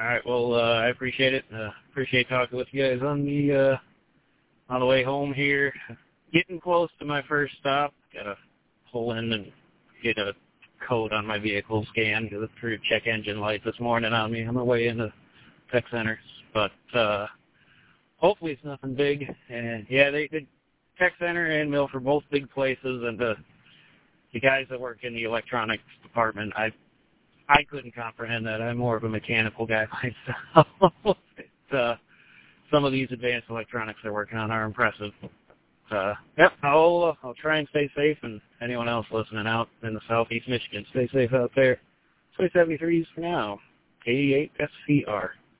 right. Well, I appreciate it. Appreciate talking with you guys on the way home here. Getting close to my first stop. Got to pull in and get a code on my vehicle scan because it threw check engine light this morning on me on the way into Tech Center. But hopefully it's nothing big. And yeah, the Tech Center and Milford, both big places, and the guys that work in the electronics department, I couldn't comprehend that. I'm more of a mechanical guy myself. Some of these advanced electronics they're working on are impressive. Yep, I'll try and stay safe, and anyone else listening out in the southeast Michigan, stay safe out there. 73s for now. 88 SCR.